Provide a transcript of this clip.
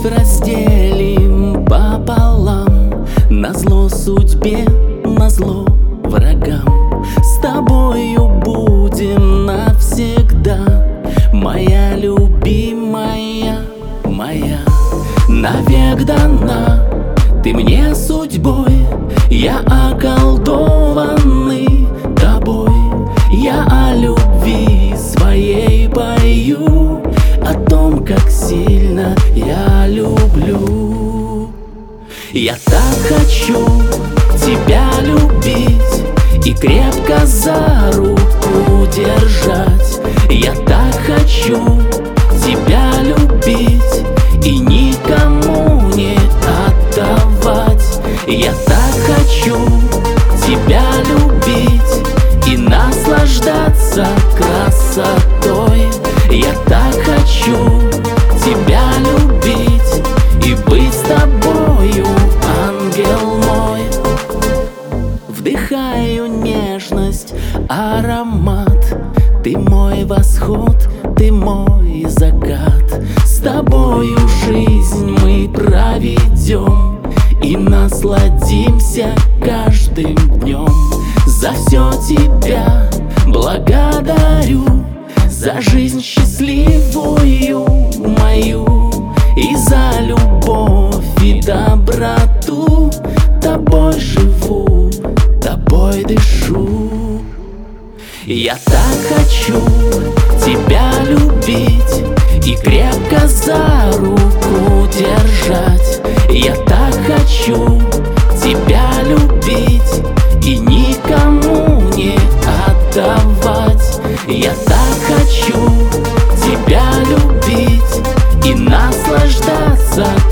разделим пополам, назло судьбе, назло врагам. С тобою будем навсегда, моя любимая, моя. Навек дана ты мне судьбой, я околдованный тобой. Я о любви своей пою, о том, как сильно я люблю. Я так хочу тебя любить и крепко за руку держать. Я так хочу тебя любить и никому не отдавать. Я так хочу тебя любить и наслаждаться красотой. Я так хочу тебя любить и быть с тобою, ангел мой. Вдыхаю нежность, аромат. Ты мой восход, ты мой закат. С тобою жизнь мы проведем и насладимся каждым днем. За все тебя благодарю, за жизнь счастливую мою и за любовь и доброту. Тобой живу, тобой дышу. Я так хочу тебя любить и крепко за руку держать. Я так хочу тебя любить и никому не отдавать. Я так хочу тебя любить и наслаждаться